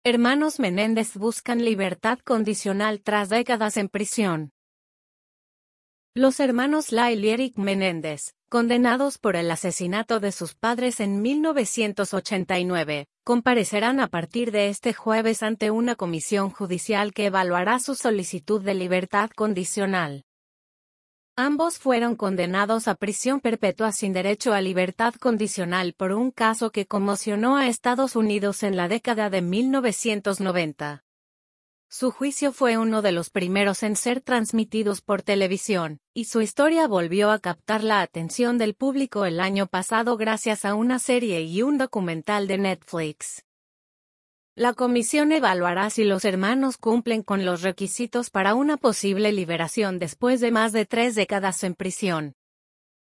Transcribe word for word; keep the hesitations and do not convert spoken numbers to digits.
Hermanos Menéndez buscan libertad condicional tras décadas en prisión. Los hermanos Lyle y Eric Menéndez, condenados por el asesinato de sus padres en mil novecientos ochenta y nueve, comparecerán a partir de este jueves ante una comisión judicial que evaluará su solicitud de libertad condicional. Ambos fueron condenados a prisión perpetua sin derecho a libertad condicional por un caso que conmocionó a Estados Unidos en la década de mil novecientos noventa. Su juicio fue uno de los primeros en ser transmitidos por televisión, y su historia volvió a captar la atención del público el año pasado gracias a una serie y un documental de Netflix. La comisión evaluará si los hermanos cumplen con los requisitos para una posible liberación después de más de tres décadas en prisión.